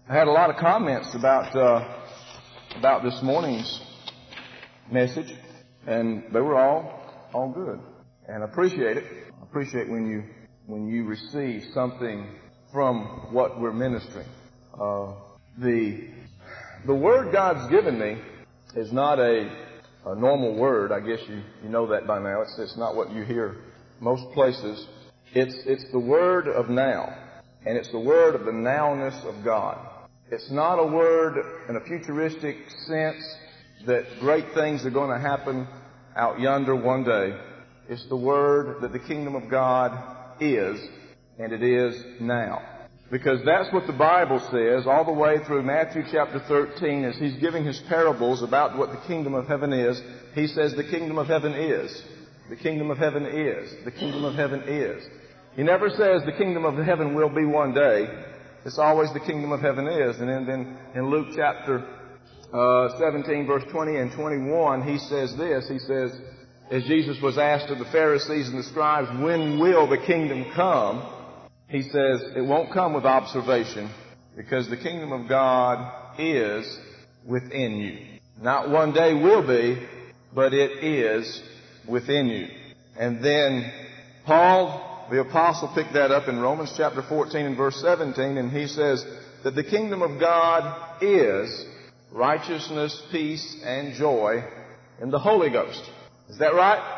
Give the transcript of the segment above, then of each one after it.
I had a lot of comments about this morning's message, and they were all good. And I appreciate it. I appreciate when you receive something from what we're ministering. The word God's given me is not a normal word. I guess you know that by now. It's not what you hear most places. It's the word of now, and it's the word of the nowness of God. It's not a word in a futuristic sense that great things are going to happen out yonder one day. It's the word that the kingdom of God is, and it is now. Because that's what the Bible says all the way through Matthew chapter 13 as he's giving his parables about what the kingdom of heaven is. He says the kingdom of heaven is. The kingdom of heaven is. The kingdom of heaven is. He never says the kingdom of heaven will be one day. It's always the kingdom of heaven is. And then in Luke chapter 17 verse 20 and 21 he says this. He says, as Jesus was asked of the Pharisees and the scribes, when will the kingdom come? He says, it won't come with observation because the kingdom of God is within you. Not one day will be, but it is within you. And then Paul, the apostle, picked that up in Romans chapter 14 and verse 17, and he says that the kingdom of God is righteousness, peace, and joy in the Holy Ghost. Is that right?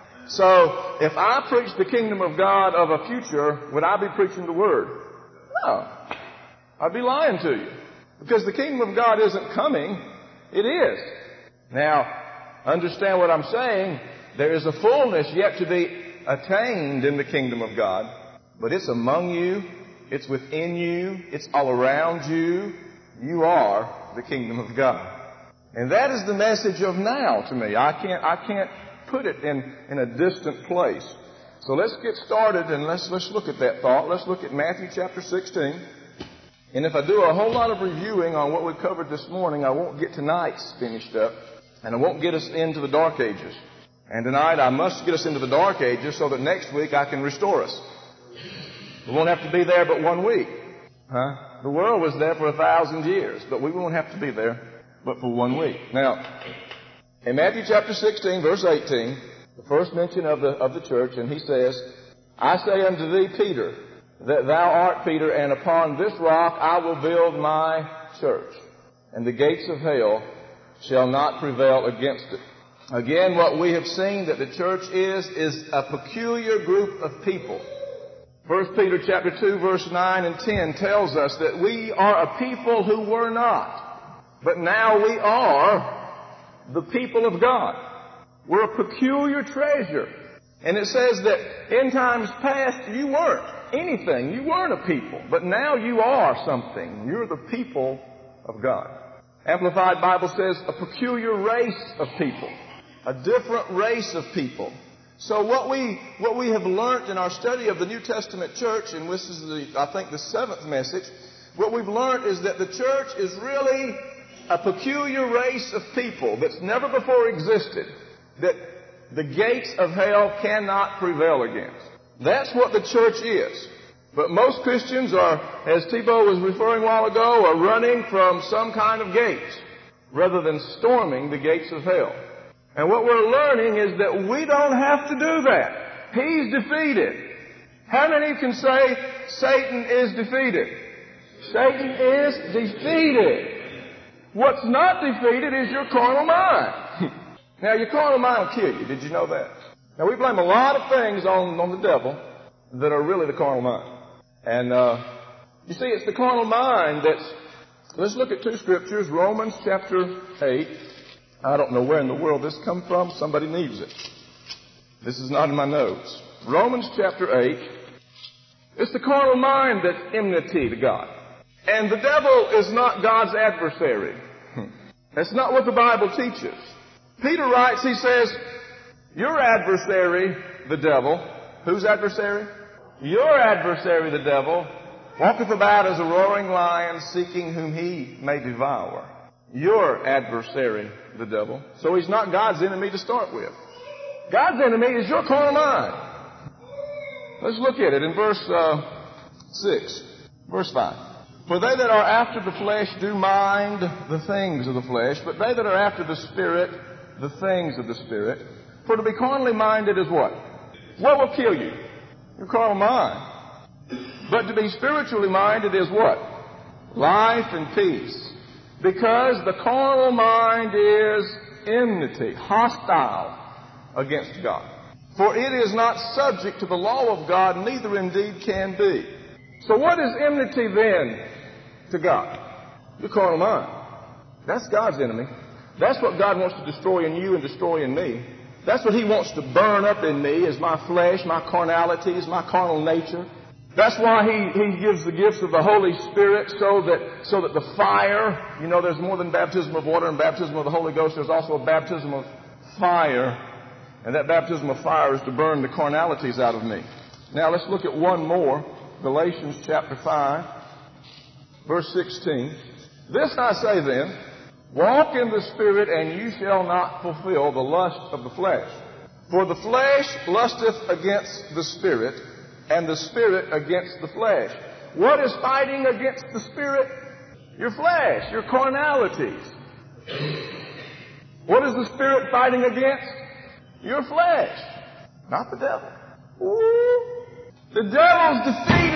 So, if I preach the kingdom of God of a future, would I be preaching the Word? No. I'd be lying to you. Because the kingdom of God isn't coming. It is. Now, understand what I'm saying. There is a fullness yet to be attained in the kingdom of God. But it's among you. It's within you. It's all around you. You are the kingdom of God. And that is the message of now to me. I can't put it in a distant place. So let's get started and let's look at that thought. Let's look at Matthew chapter 16. And if I do a whole lot of reviewing on what we covered this morning, I won't get tonight's finished up, and I won't get us into the dark ages. And tonight I must get us into the dark ages so that next week I can restore us. We won't have to be there but 1 week. The world was there for 1,000 years, but we won't have to be there but for 1 week. Now, in Matthew chapter 16, verse 18, the first mention of the church, and he says, I say unto thee, Peter, that thou art Peter, and upon this rock I will build my church, and the gates of hell shall not prevail against it. Again, what we have seen that the church is a peculiar group of people. 1 Peter chapter 2, verse 9 and 10 tells us that we are a people who were not, but now we are the people of God. We're a peculiar treasure. And it says that in times past you weren't anything. You weren't a people. But now you are something. You're the people of God. Amplified Bible says a peculiar race of people. A different race of people. So what we have learned in our study of the New Testament church, and this is I think the 7th message, what we've learned is that the church is really a peculiar race of people that's never before existed, that the gates of hell cannot prevail against. That's what the church is. But most Christians are, as Thibault was referring a while ago, are running from some kind of gates rather than storming the gates of hell. And what we're learning is that we don't have to do that. He's defeated. How many can say Satan is defeated? Satan is defeated. What's not defeated is your carnal mind. Now, your carnal mind will kill you. Did you know that? Now, we blame a lot of things on the devil that are really the carnal mind. And, you see, it's the carnal mind let's look at 2 scriptures. Romans chapter 8. I don't know where in the world this come from. Somebody needs it. This is not in my notes. Romans chapter 8. It's the carnal mind that's enmity to God. And the devil is not God's adversary. That's not what the Bible teaches. Peter writes, he says, your adversary, the devil, whose adversary? Your adversary, the devil, walketh about as a roaring lion, seeking whom he may devour. Your adversary, the devil. So he's not God's enemy to start with. God's enemy is your carnal mind. Let's look at it in verse 6. Verse 5. For they that are after the flesh do mind the things of the flesh, but they that are after the Spirit, the things of the Spirit. For to be carnally minded is what? What will kill you? Your carnal mind. But to be spiritually minded is what? Life and peace. Because the carnal mind is enmity, hostile against God. For it is not subject to the law of God, neither indeed can be. So what is enmity then to God? Your carnal mind. That's God's enemy. That's what God wants to destroy in you and destroy in me. That's what He wants to burn up in me, is my flesh, my carnalities, my carnal nature. That's why He gives the gifts of the Holy Spirit so that the fire, you know, there's more than baptism of water and baptism of the Holy Ghost. There's also a baptism of fire. And that baptism of fire is to burn the carnalities out of me. Now let's look at one more. Galatians chapter 5, verse 16. This I say then, walk in the Spirit, and you shall not fulfill the lust of the flesh. For the flesh lusteth against the Spirit, and the Spirit against the flesh. What is fighting against the Spirit? Your flesh, your carnalities. What is the Spirit fighting against? Your flesh, not the devil. Ooh. The devil's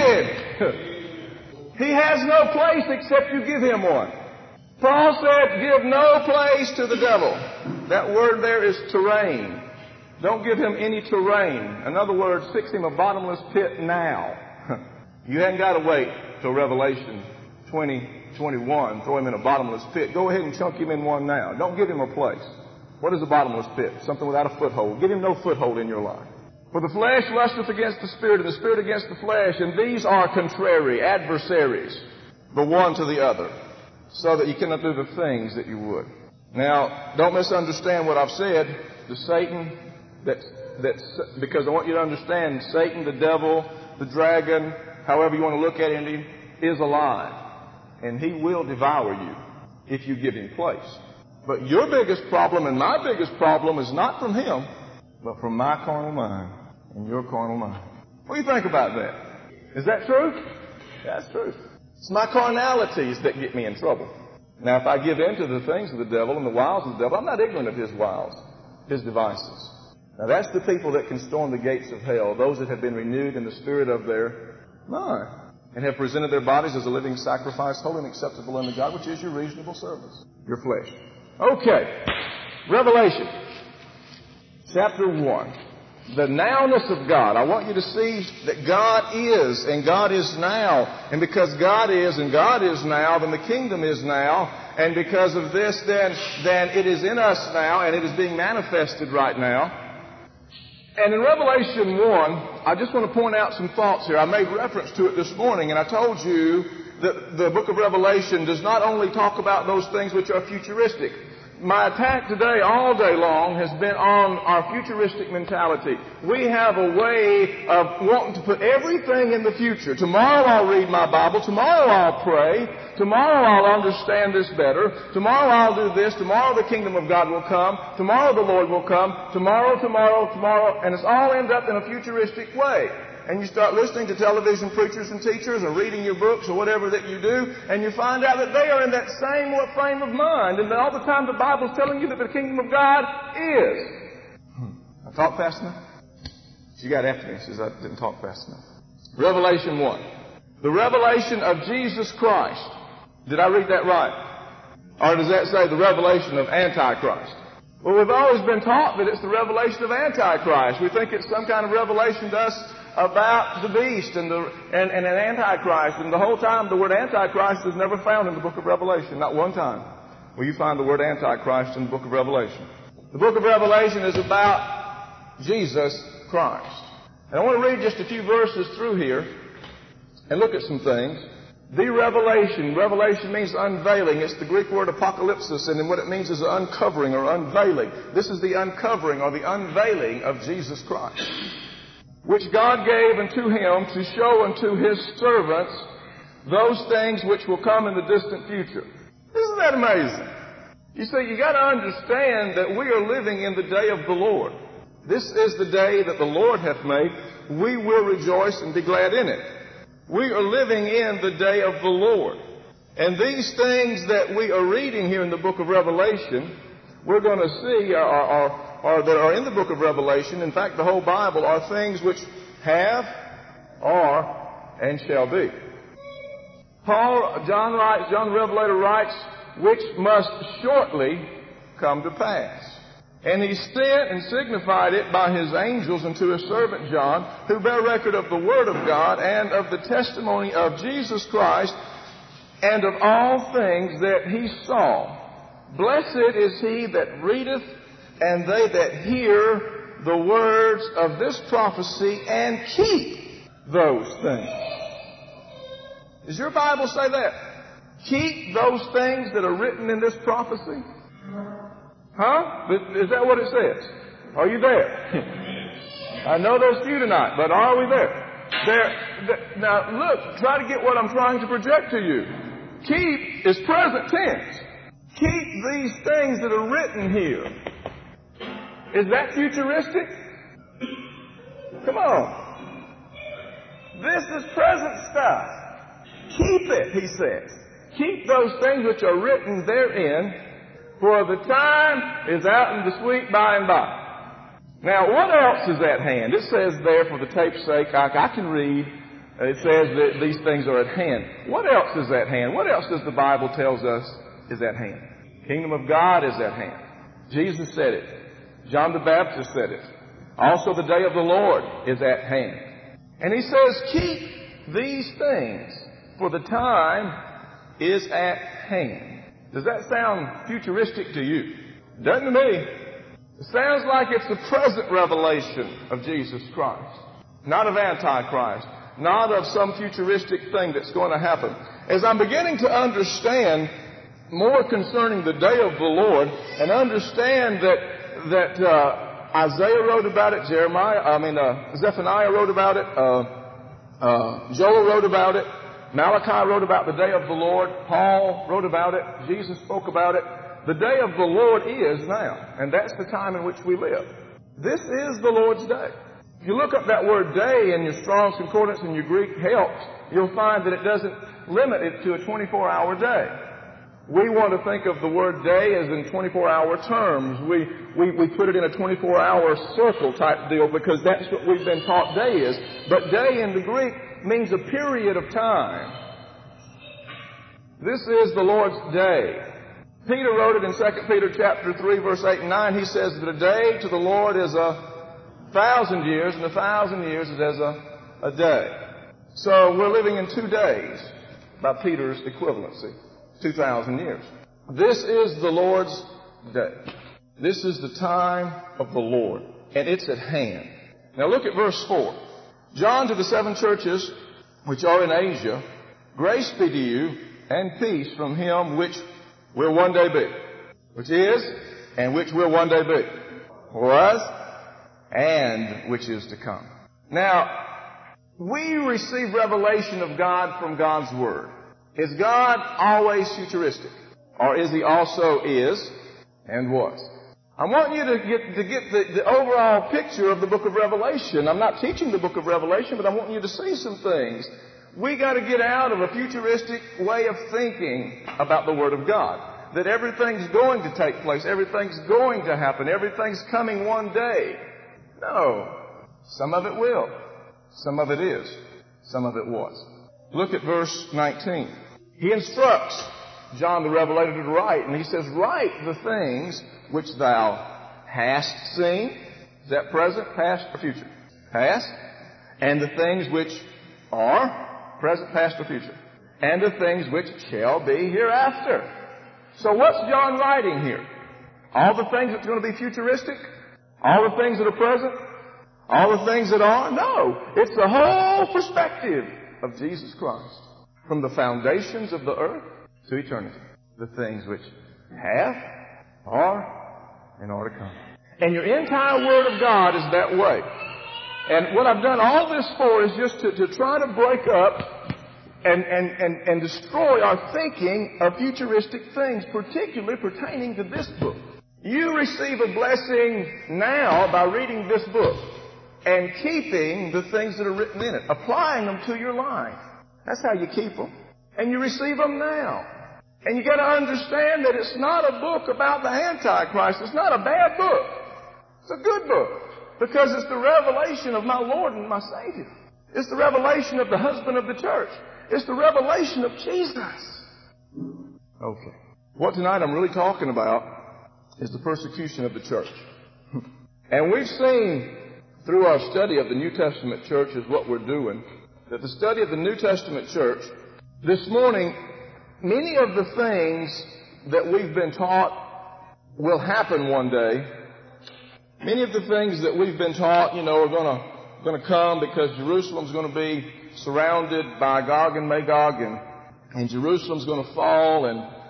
defeated. He has no place except you give him one. Paul said, give no place to the devil. That word there is terrain. Don't give him any terrain. In other words, fix him a bottomless pit now. You haven't got to wait till Revelation 20:21. Throw him in a bottomless pit. Go ahead and chunk him in one now. Don't give him a place. What is a bottomless pit? Something without a foothold. Give him no foothold in your life. For the flesh lusteth against the Spirit, and the Spirit against the flesh, and these are contrary, adversaries, the one to the other, so that you cannot do the things that you would. Now, don't misunderstand what I've said. The Satan, because I want you to understand, Satan, the devil, the dragon, however you want to look at him, is alive. And he will devour you if you give him place. But your biggest problem and my biggest problem is not from him, but from my carnal mind and your carnal mind. What do you think about that? Is that true? That's true. It's my carnalities that get me in trouble. Now, if I give in to the things of the devil and the wiles of the devil, I'm not ignorant of his wiles, his devices. Now, that's the people that can storm the gates of hell, those that have been renewed in the spirit of their mind and have presented their bodies as a living sacrifice, holy and acceptable unto God, which is your reasonable service, your flesh. Okay, Revelation, chapter 1. The nowness of God. I want you to see that God is and God is now. And because God is and God is now, then the kingdom is now. And because of this, then it is in us now and it is being manifested right now. And in Revelation 1, I just want to point out some thoughts here. I made reference to it this morning, and I told you that the book of Revelation does not only talk about those things which are futuristic. My attack today, all day long, has been on our futuristic mentality. We have a way of wanting to put everything in the future. Tomorrow I'll read my Bible. Tomorrow I'll pray. Tomorrow I'll understand this better. Tomorrow I'll do this. Tomorrow the kingdom of God will come. Tomorrow the Lord will come. Tomorrow. And it's all end up in a futuristic way. And you start listening to television preachers and teachers or reading your books or whatever that you do, and you find out that they are in that same frame of mind. And all the time the Bible's telling you that the kingdom of God is. I talk fast enough? She got after me. She says I didn't talk fast enough. Revelation 1. The revelation of Jesus Christ. Did I read that right? Or does that say the revelation of Antichrist? Well, we've always been taught that it's the revelation of Antichrist. We think it's some kind of revelation to us about the beast and an Antichrist. And the whole time the word Antichrist is never found in the book of Revelation. Not one time will you find the word Antichrist in the book of Revelation. The book of Revelation is about Jesus Christ. And I want to read just a few verses through here and look at some things. The revelation. Revelation means unveiling. It's the Greek word apocalypsis, and what it means is uncovering or unveiling. This is the uncovering or the unveiling of Jesus Christ, which God gave unto him to show unto his servants those things which will come in the distant future. Isn't that amazing? You see, you got to understand that we are living in the day of the Lord. This is the day that the Lord hath made. We will rejoice and be glad in it. We are living in the day of the Lord. And these things that we are reading here in the book of Revelation, we're going to see are that are in the book of Revelation, in fact, the whole Bible, are things which have, are, and shall be. John the Revelator writes, which must shortly come to pass. And he sent and signified it by his angels unto his servant John, who bear record of the word of God and of the testimony of Jesus Christ and of all things that he saw. Blessed is he that readeth, and they that hear the words of this prophecy and keep those things. Does your Bible say that? Keep those things that are written in this prophecy? Huh? Is that what it says? Are you there? I know there's few tonight, but are we there? Now look, try to get what I'm trying to project to you. Keep is present tense. Keep these things that are written here. Is that futuristic? Come on. This is present stuff. Keep it, he says. Keep those things which are written therein, for the time is out in the sweet by and by. Now, what else is at hand? It says there, for the tape's sake, I can read. It says that these things are at hand. What else is at hand? What else does the Bible tells us is at hand? Kingdom of God is at hand. Jesus said it. John the Baptist said it. Also the day of the Lord is at hand. And he says, keep these things, for the time is at hand. Does that sound futuristic to you? Doesn't to me. It sounds like it's the present revelation of Jesus Christ, not of Antichrist, not of some futuristic thing that's going to happen. As I'm beginning to understand more concerning the day of the Lord, and understand that Isaiah wrote about it, Zephaniah wrote about it, Joel wrote about it, Malachi wrote about the day of the Lord, Paul wrote about it, Jesus spoke about it. The day of the Lord is now, and that's the time in which we live. This is the Lord's day. If you look up that word day in your Strong's Concordance and your Greek helps, you'll find that it doesn't limit it to a 24-hour day. We want to think of the word day as in 24-hour terms. We put it in a 24-hour circle type deal because that's what we've been taught day is. But day in the Greek means a period of time. This is the Lord's day. Peter wrote it in 2 Peter chapter 3, verse 8 and 9. He says that a day to the Lord is 1,000 years, and 1,000 years is as a day. So we're living in 2 days by Peter's equivalency. 2,000 years. This is the Lord's day. This is the time of the Lord, and it's at hand. Now look at verse 4. John to the 7 churches which are in Asia, grace be to you and peace from him which will one day be, which is, and which will one day be, was, and which is to come. Now, we receive revelation of God from God's Word. Is God always futuristic? Or is he also is and was? I want you to get the overall picture of the book of Revelation. I'm not teaching the book of Revelation, but I want you to see some things. We got to get out of a futuristic way of thinking about the Word of God. That everything's going to take place. Everything's going to happen. Everything's coming one day. No. Some of it will. Some of it is. Some of it was. Look at verse 19. He instructs John the Revelator to write, and he says, write the things which thou hast seen. Is that present, past, or future? Past. And the things which are present, past, or future. And the things which shall be hereafter. So what's John writing here? All the things that's going to be futuristic? All the things that are present? All the things that are? No. It's the whole perspective of Jesus Christ. From the foundations of the earth to eternity. The things which have, are, and are to come. And your entire Word of God is that way. And what I've done all this for is just to try to break up and destroy our thinking of futuristic things, particularly pertaining to this book. You receive a blessing now by reading this book and keeping the things that are written in it, applying them to your life. That's how you keep them. And you receive them now. And you got to understand that it's not a book about the Antichrist. It's not a bad book. It's a good book. Because it's the revelation of my Lord and my Savior. It's the revelation of the husband of the church. It's the revelation of Jesus. Okay. What tonight I'm really talking about is the persecution of the church. And we've seen through our study of the New Testament church is what we're doing, that the study of the New Testament church, this morning, many of the things that we've been taught will happen one day. Many of the things that we've been taught, are going to come because Jerusalem's going to be surrounded by Gog and Magog, and Jerusalem's going to fall,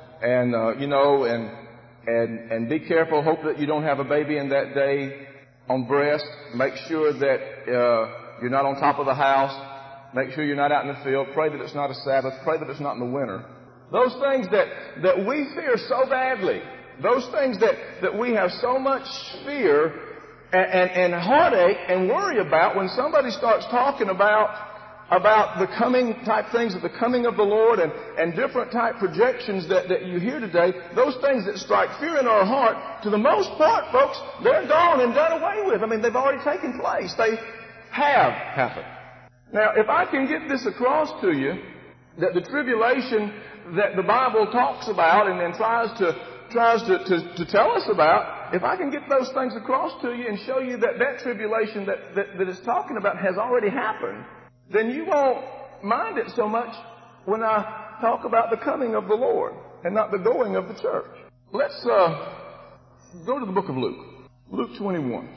and be careful. Hope that you don't have a baby in that day on breast. Make sure that you're not on top of the house. Make sure you're not out in the field. Pray that it's not a Sabbath. Pray that it's not in the winter. Those things that we fear so badly. Those things that we have so much fear and heartache and worry about when somebody starts talking about the coming type things of the coming of the Lord and different type projections that you hear today, those things that strike fear in our heart, to the most part, folks, they're gone and done away with. I mean, they've already taken place. They have happened. Now, if I can get this across to you, that the tribulation that the Bible talks about and then tries to tell us about, if I can get those things across to you and show you that tribulation that it's talking about has already happened, then you won't mind it so much when I talk about the coming of the Lord and not the going of the church. Let's go to the book of Luke. Luke 21.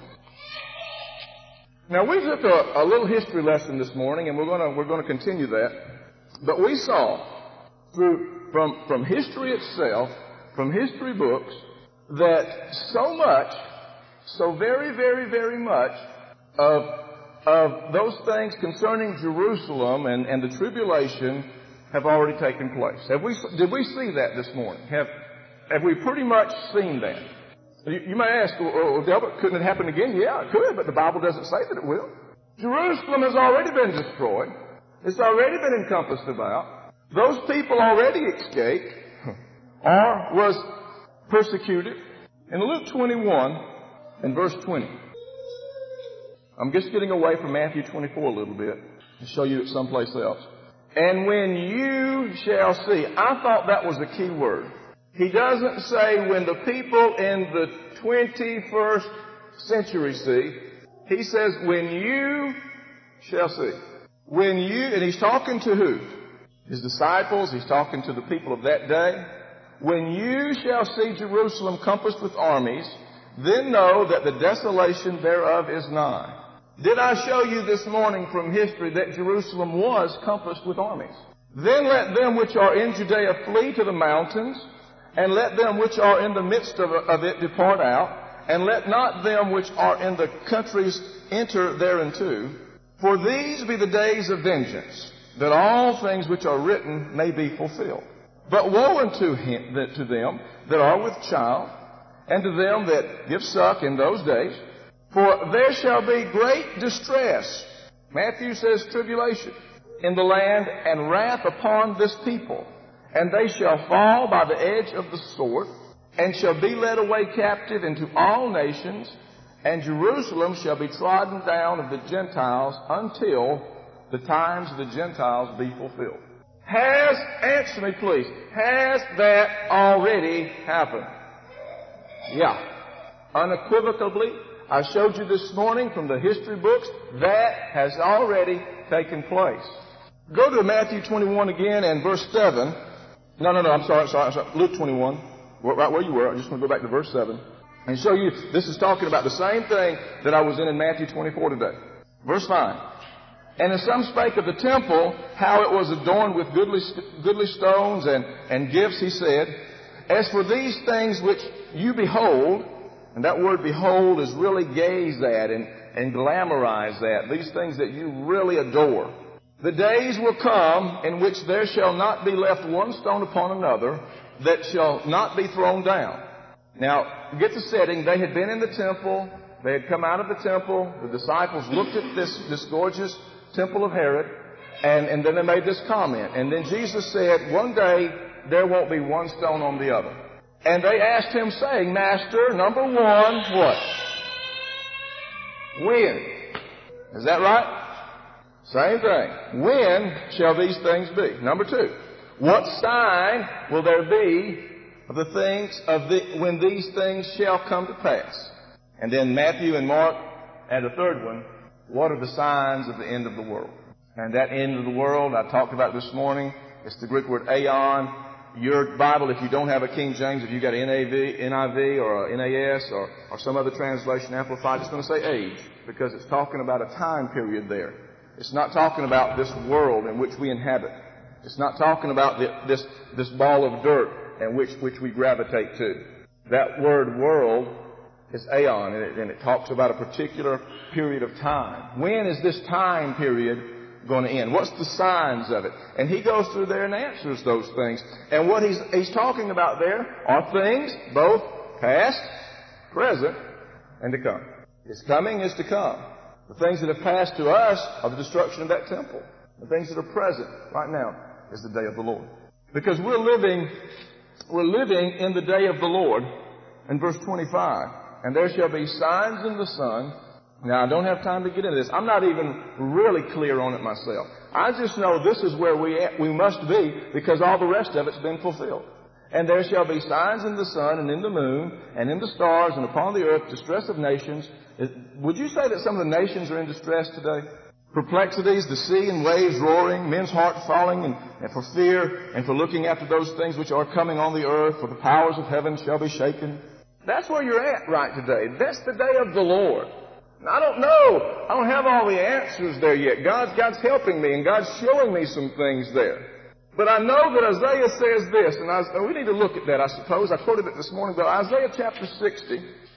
Now, we took a little history lesson this morning, and we're going to continue that. But we saw from history itself, from history books, that so very, very, very much of those things concerning Jerusalem and the tribulation have already taken place. Did we see that this morning? Have we pretty much seen that? You may ask, well, Delbert, couldn't it happen again? Yeah, it could, but the Bible doesn't say that it will. Jerusalem has already been destroyed. It's already been encompassed about. Those people already escaped or was persecuted. In Luke 21 and verse 20, I'm just getting away from Matthew 24 a little bit to show you it's someplace else. And when you shall see, I thought that was a key word. He doesn't say when the people in the 21st century see. He says when you shall see. And he's talking to who? His disciples. He's talking to the people of that day. When you shall see Jerusalem compassed with armies, then know that the desolation thereof is nigh. Did I show you this morning from history that Jerusalem was compassed with armies? Then let them which are in Judea flee to the mountains, and let them which are in the midst of it depart out, and let not them which are in the countries enter thereinto. For these be the days of vengeance, that all things which are written may be fulfilled. But woe unto them that are with child, and to them that give suck in those days, for there shall be great distress. Matthew says tribulation in the land, and wrath upon this people. And they shall fall by the edge of the sword, and shall be led away captive into all nations, and Jerusalem shall be trodden down of the Gentiles until the times of the Gentiles be fulfilled. Answer me please, has that already happened? Yeah. Unequivocally, I showed you this morning from the history books, that has already taken place. Go to Matthew 21 again and verse 7. No, I'm sorry. Luke 21, right where you were. I just want to go back to verse 7 and show you this is talking about the same thing that I was in Matthew 24 today. Verse 9. And as some spake of the temple, how it was adorned with goodly stones and gifts, he said, as for these things which you behold, and that word behold is really gaze at and glamorize at, these things that you really adore. The days will come in which there shall not be left one stone upon another that shall not be thrown down. Now, get the setting. They had been in the temple. They had come out of the temple. The disciples looked at this gorgeous temple of Herod, And then they made this comment. And then Jesus said, one day there won't be one stone on the other. And they asked him, saying, Master, number one, what? When? Is that right? Same thing. When shall these things be? Number two, what sign will there be of the things when these things shall come to pass? And then Matthew and Mark add a third one. What are the signs of the end of the world? And that end of the world I talked about this morning. It's the Greek word aeon. Your Bible, if you don't have a King James, if you've got an NIV or a NAS or some other translation amplified, it's going to say age, because it's talking about a time period there. It's not talking about this world in which we inhabit. It's not talking about this ball of dirt in which we gravitate to. That word world is aeon, and it talks about a particular period of time. When is this time period going to end? What's the signs of it? And he goes through there and answers those things. And what he's talking about there are things both past, present, and to come. His coming is to come. The things that have passed to us are the destruction of that temple. The things that are present right now is the day of the Lord. Because we're living in the day of the Lord in verse 25. And there shall be signs in the sun. Now, I don't have time to get into this. I'm not even really clear on it myself. I just know this is where we must be, because all the rest of it's been fulfilled. And there shall be signs in the sun and in the moon and in the stars and upon the earth, distress of nations. Would you say that some of the nations are in distress today? Perplexities, the sea and waves roaring, men's hearts falling, and for fear and for looking after those things which are coming on the earth, for the powers of heaven shall be shaken. That's where you're at right today. That's the day of the Lord. I don't know. I don't have all the answers there yet. God's helping me, and God's showing me some things there. But I know that Isaiah says this, and we need to look at that, I suppose. I quoted it this morning, but Isaiah chapter 60,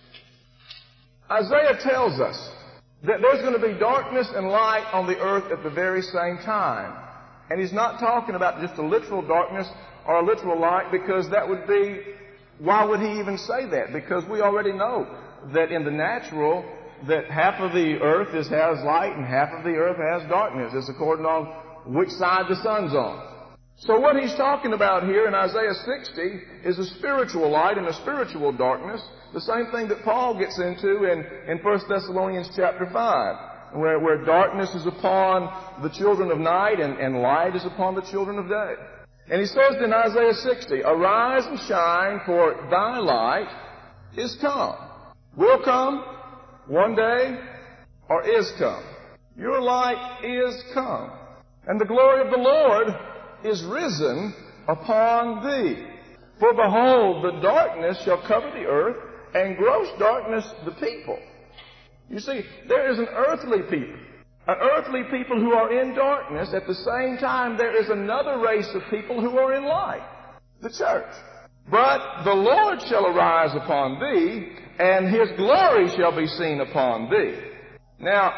Isaiah tells us that there's going to be darkness and light on the earth at the very same time. And he's not talking about just a literal darkness or a literal light, because that would be, why would he even say that? Because we already know that in the natural, that half of the earth has light and half of the earth has darkness. It's according on which side the sun's on. So what he's talking about here in Isaiah 60 is a spiritual light and a spiritual darkness, the same thing that Paul gets into in 1 Thessalonians chapter 5, where darkness is upon the children of night and light is upon the children of day. And he says in Isaiah 60, arise and shine, for thy light is come. Will come one day, or is come. Your light is come, and the glory of the Lord is risen upon thee. For behold, the darkness shall cover the earth, and gross darkness the people. You see, there is an earthly people who are in darkness. At the same time, there is another race of people who are in light, the church. But the Lord shall arise upon thee, and his glory shall be seen upon thee. Now,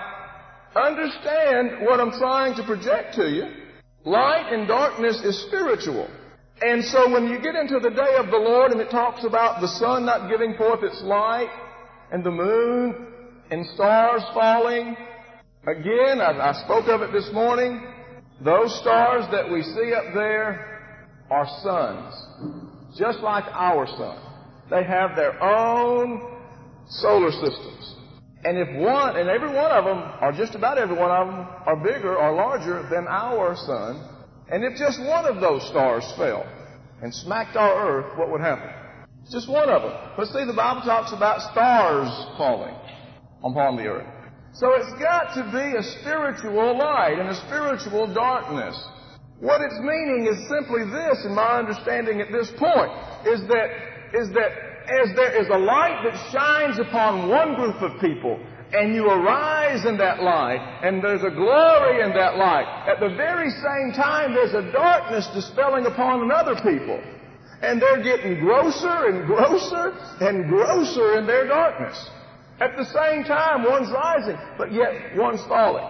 understand what I'm trying to project to you. Light and darkness is spiritual. And so when you get into the day of the Lord and it talks about the sun not giving forth its light and the moon and stars falling, again, I spoke of it this morning, those stars that we see up there are suns, just like our sun. They have their own solar systems. And every one of them, or just about every one of them, are bigger or larger than our sun. And if just one of those stars fell and smacked our earth, what would happen? Just one of them. But see, the Bible talks about stars falling upon the earth. So it's got to be a spiritual light and a spiritual darkness. What it's meaning is simply this, in my understanding at this point, is that as there is a light that shines upon one group of people, and you arise in that light, and there's a glory in that light, at the very same time there's a darkness dispelling upon another people. And they're getting grosser and grosser and grosser in their darkness. At the same time, one's rising, but yet one's falling.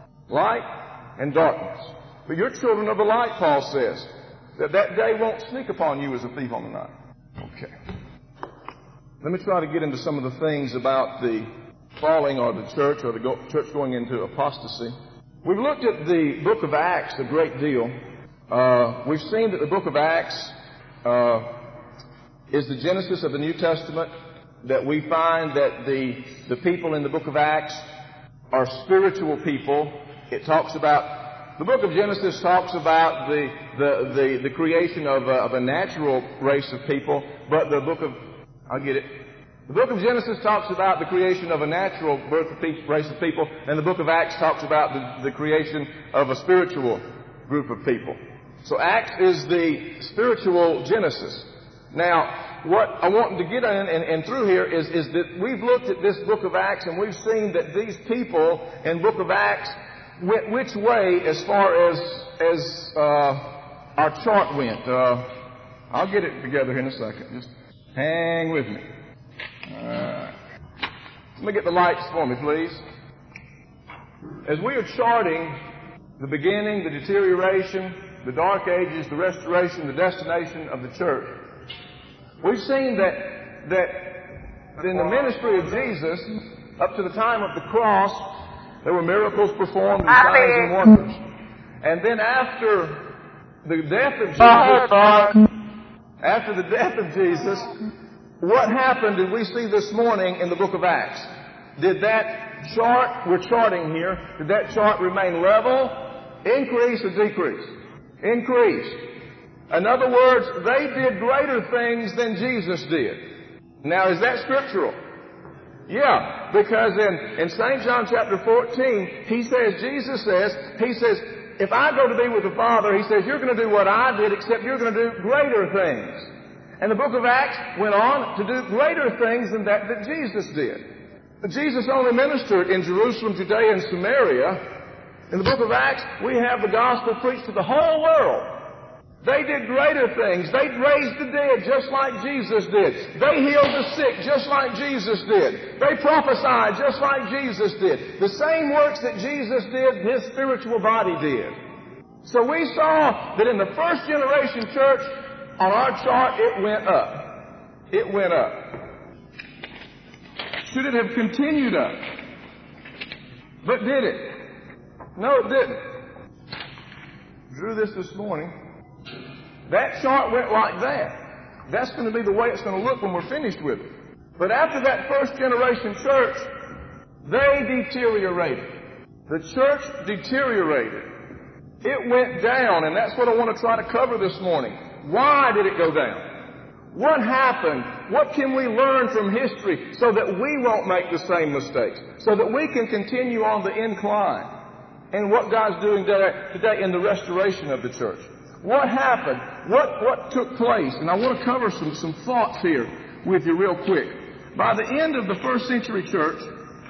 Light and darkness. But you're children of the light, Paul says. That day won't sneak upon you as a thief on the night. Okay. Let me try to get into some of the things about the falling or the church or the church going into apostasy. We've looked at the book of Acts a great deal. We've seen that the book of Acts is the genesis of the New Testament, that we find that the people in the book of Acts are spiritual people. It talks about, the book of Genesis talks about the creation of a natural race of people, but the book of Genesis talks about the creation of a natural race of people, and the book of Acts talks about the creation of a spiritual group of people. So Acts is the spiritual Genesis. Now, what I want to get in and through here is that we've looked at this book of Acts, and we've seen that these people in book of Acts went which way as far as our chart went. I'll get it together here in a second. Just hang with me. Let me get the lights for me, please. As we are charting the beginning, the deterioration, the dark ages, the restoration, the destination of the church, we've seen that in the ministry of Jesus, up to the time of the cross, there were miracles performed and signs and wonders. And then after the death of Jesus, what happened did we see this morning in the book of Acts? Did that chart we're charting here, did that chart remain level, increase, or decrease? Increase. In other words, they did greater things than Jesus did. Now, is that scriptural? Yeah, because in St. John chapter 14, Jesus says, if I go to be with the Father, he says, you're going to do what I did, except you're going to do greater things. And the book of Acts went on to do greater things than that Jesus did. But Jesus only ministered in Jerusalem, Judea, and Samaria. In the book of Acts, we have the gospel preached to the whole world. They did greater things. They raised the dead just like Jesus did. They healed the sick just like Jesus did. They prophesied just like Jesus did. The same works that Jesus did, his spiritual body did. So we saw that in the first generation church, on our chart, it went up. It went up. Should it have continued up? But did it? No, it didn't. Drew this morning. That chart went like that. That's going to be the way it's going to look when we're finished with it. But after that first generation church, they deteriorated. The church deteriorated. It went down, and that's what I want to try to cover this morning. Why did it go down? What happened? What can we learn from history so that we won't make the same mistakes? So that we can continue on the incline? And what God's doing today in the restoration of the church. What happened? What took place? And I want to cover some thoughts here with you real quick. By the end of the first century church,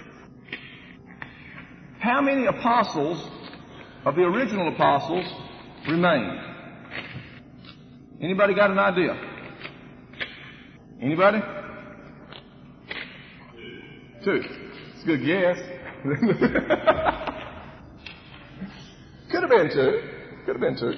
how many apostles of the original apostles remained? Anybody got an idea? Anybody? 2. It's a good guess. Could have been 2. Could have been 2.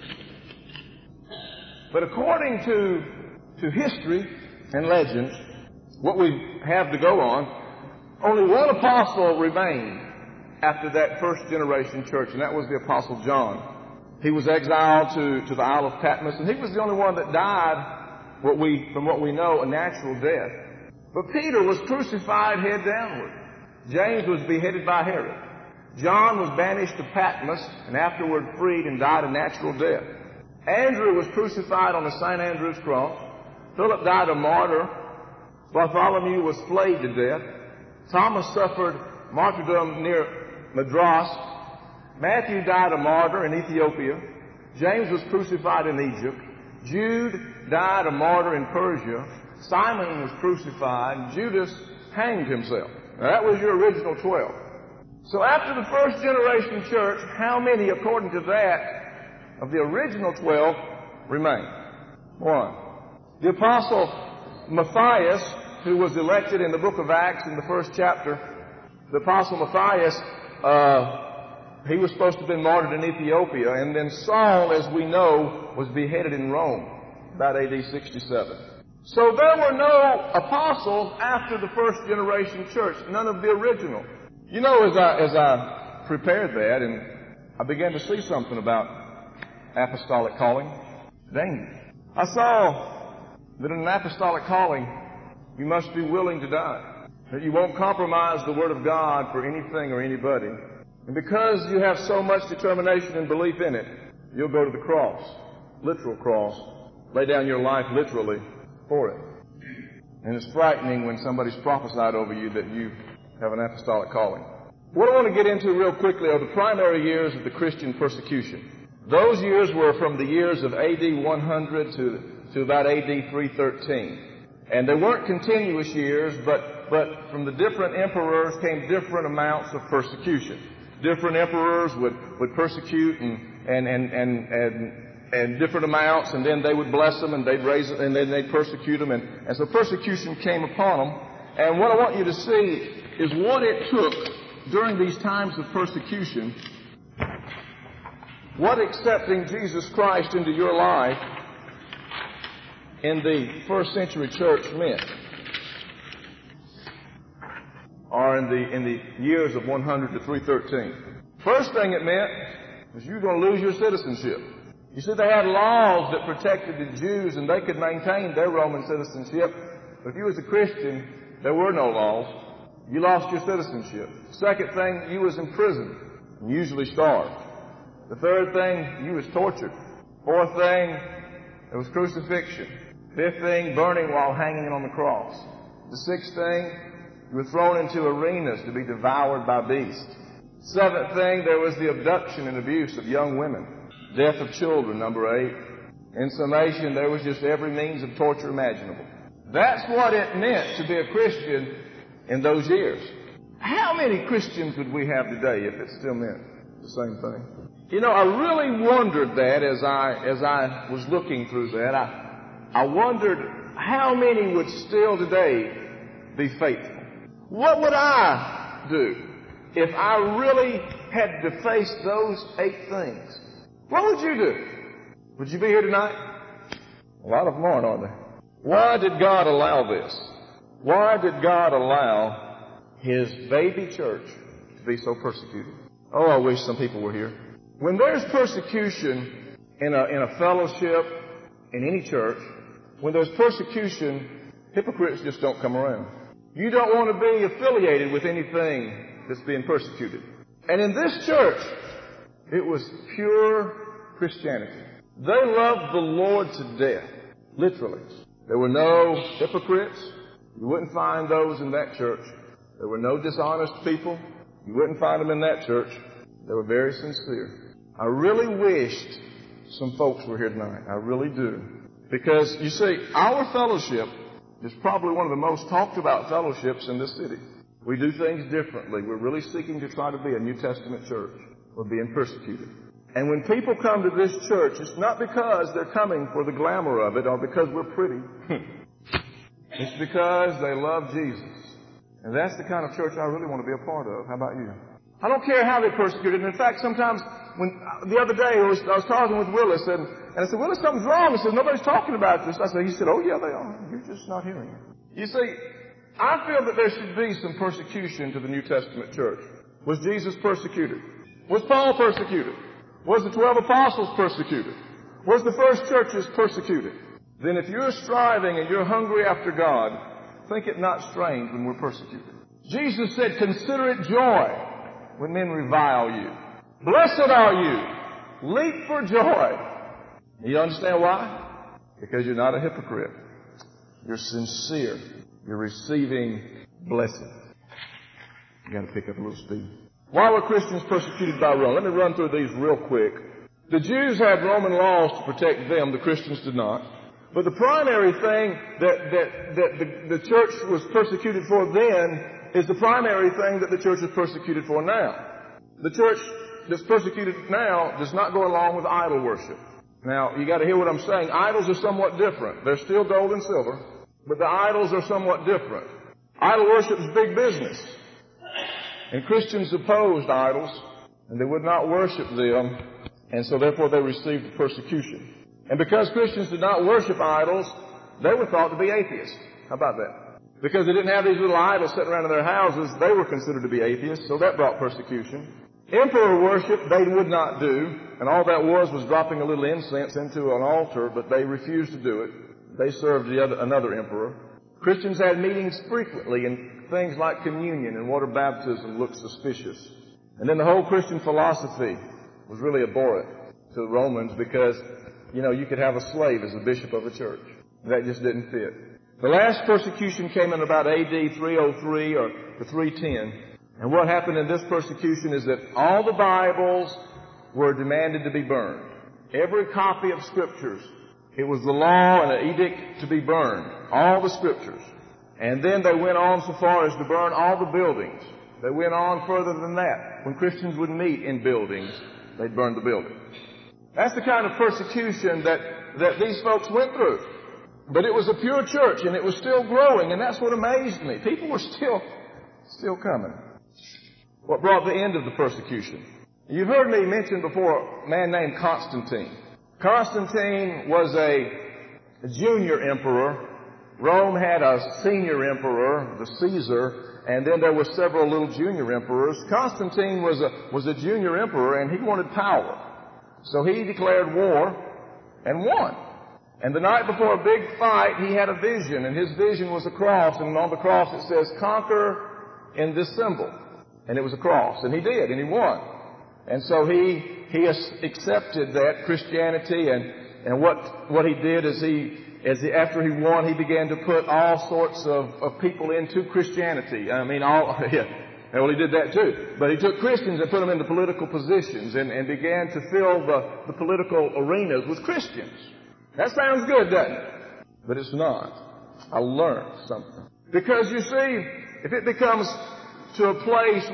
But according to history and legend, what we have to go on, only one apostle remained after that first generation church, and that was the Apostle John. He was exiled to the Isle of Patmos, and he was the only one that died, from what we know, a natural death. But Peter was crucified head downward. James was beheaded by Herod. John was banished to Patmos and afterward freed and died a natural death. Andrew was crucified on the St. Andrew's cross. Philip died a martyr. Bartholomew was flayed to death. Thomas suffered martyrdom near Madras. Matthew died a martyr in Ethiopia. James was crucified in Egypt. Jude died a martyr in Persia. Simon was crucified. Judas hanged himself. Now, that was your original 12. So after the first generation church, how many, according to that, of the original 12 remained? 1. The apostle Matthias, who was elected in the book of Acts in the first chapter, the apostle Matthias, he was supposed to have been martyred in Ethiopia, and then Saul, as we know, was beheaded in Rome, about AD 67. So there were no apostles after the first generation church, none of the original. You know, as I prepared that, and I began to see something about apostolic calling. Danger. I saw that in an apostolic calling, you must be willing to die. That you won't compromise the Word of God for anything or anybody. And because you have so much determination and belief in it, you'll go to the cross, literal cross, lay down your life literally for it. And it's frightening when somebody's prophesied over you that you have an apostolic calling. What I want to get into real quickly are the primary years of the Christian persecution. Those years were from the years of AD 100 to about AD 313. And they weren't continuous years, but from the different emperors came different amounts of persecution. Different emperors would persecute and different amounts, and then they would bless them, and they'd raise it, and then they'd persecute them, and so persecution came upon them. And what I want you to see is what it took during these times of persecution, what accepting Jesus Christ into your life in the first century church meant, or in the years of 100 to 313. First thing it meant was you were going to lose your citizenship. You see, they had laws that protected the Jews, and they could maintain their Roman citizenship. But if you was a Christian, there were no laws. You lost your citizenship. Second thing, you was imprisoned, and usually starved. The third thing, you was tortured. Fourth thing, there was crucifixion. Fifth thing, burning while hanging on the cross. The sixth thing, you were thrown into arenas to be devoured by beasts. Seventh thing, there was the abduction and abuse of young women. Death of children, number 8. In summation, there was just every means of torture imaginable. That's what it meant to be a Christian in those years. How many Christians would we have today if it still meant the same thing? You know, I really wondered that as I was looking through that. I wondered how many would still today be faithful. What would I do if I really had to face those 8 things? What would you do? Would you be here tonight? A lot of them aren't they? Why did God allow this? Why did God allow His baby church to be so persecuted? Oh, I wish some people were here. When there's persecution in a fellowship, in any church, when there's persecution, hypocrites just don't come around. You don't want to be affiliated with anything that's being persecuted. And in this church, it was pure Christianity. They loved the Lord to death, literally. There were no hypocrites. You wouldn't find those in that church. There were no dishonest people. You wouldn't find them in that church. They were very sincere. I really wished some folks were here tonight. I really do. Because, you see, our fellowship is probably one of the most talked about fellowships in this city. We do things differently. We're really seeking to try to be a New Testament church. We're being persecuted. And when people come to this church, it's not because they're coming for the glamour of it or because we're pretty. It's because they love Jesus. And that's the kind of church I really want to be a part of. How about you? I don't care how they persecuted. And in fact, sometimes the other day I was talking with Willis and I said, Willis, something's wrong. He said, nobody's talking about this. He said, oh yeah, they are. You're just not hearing it. You see, I feel that there should be some persecution to the New Testament church. Was Jesus persecuted? Was Paul persecuted? Was the 12 apostles persecuted? Was the first churches persecuted? Then if you're striving and you're hungry after God, think it not strange when we're persecuted. Jesus said, consider it joy when men revile you. Blessed are you. Leap for joy. You understand why? Because you're not a hypocrite. You're sincere. You're receiving blessing. You got to pick up a little speed. Why were Christians persecuted by Rome? Let me run through these real quick. The Jews had Roman laws to protect them. The Christians did not. But the primary thing that the church was persecuted for then is the primary thing that the church is persecuted for now. The church that's persecuted now does not go along with idol worship. Now, you got to hear what I'm saying. Idols are somewhat different. They're still gold and silver, but the idols are somewhat different. Idol worship is big business. And Christians opposed idols, and they would not worship them, and so therefore they received persecution. And because Christians did not worship idols, they were thought to be atheists. How about that? Because they didn't have these little idols sitting around in their houses, they were considered to be atheists, so that brought persecution. Emperor worship they would not do, and all that was dropping a little incense into an altar, but they refused to do it. They served another emperor. Christians had meetings frequently, and things like communion and water baptism looked suspicious. And then the whole Christian philosophy was really abhorrent to the Romans because, you could have a slave as a bishop of a church. That just didn't fit. The last persecution came in about AD 303 or 310. And what happened in this persecution is that all the Bibles were demanded to be burned. Every copy of Scriptures. It was the law and an edict to be burned. All the Scriptures. And then they went on so far as to burn all the buildings. They went on further than that. When Christians would meet in buildings, they'd burn the building. That's the kind of persecution that these folks went through. But it was a pure church, and it was still growing, and that's what amazed me. People were still coming. What brought the end of the persecution? You've heard me mention before a man named Constantine. Constantine was a junior emperor. Rome had a senior emperor, the Caesar, and then there were several little junior emperors. Constantine was a junior emperor, and he wanted power. So he declared war and won. And the night before a big fight, he had a vision, and his vision was a cross, and on the cross it says, "Conquer in this symbol." And it was a cross, and he did, and he won. And so he accepted that Christianity, and what he did is after he won, he began to put all sorts of people into Christianity. Well, he did that too. But he took Christians and put them into political positions and began to fill the political arenas with Christians. That sounds good, doesn't it? But it's not. I learned something. Because you see, if it becomes to a place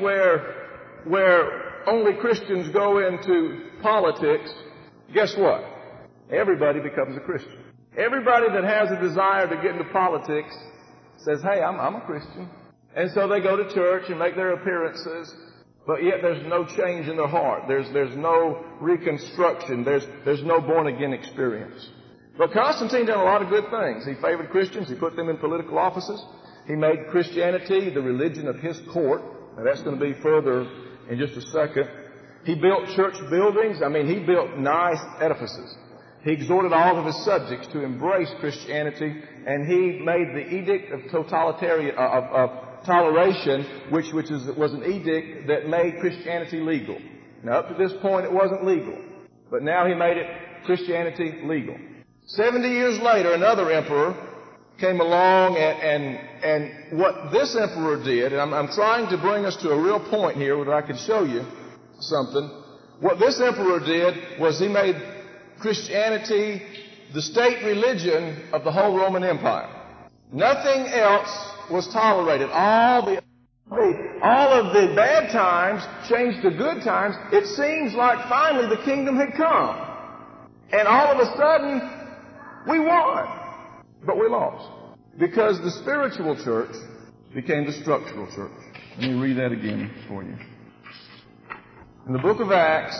where only Christians go into politics, guess what? Everybody becomes a Christian. Everybody that has a desire to get into politics says, "Hey, I'm a Christian." And so they go to church and make their appearances, but yet there's no change in their heart. There's no reconstruction. There's no born-again experience. But Constantine did a lot of good things. He favored Christians. He put them in political offices. He made Christianity the religion of his court. Now that's going to be further in just a second. He built church buildings. He built nice edifices. He exhorted all of his subjects to embrace Christianity, and he made the edict of toleration, which was an edict that made Christianity legal. Now, up to this point, it wasn't legal, but now he made Christianity legal. 70 years later, another emperor came along, and what this emperor did, and I'm trying to bring us to a real point here where I can show you something. What this emperor did was he made Christianity the state religion of the whole Roman Empire. Nothing else was tolerated. All of the bad times changed to good times. It seems like finally the kingdom had come. And all of a sudden, we won. But we lost. Because the spiritual church became the structural church. Let me read that again for you. In the book of Acts,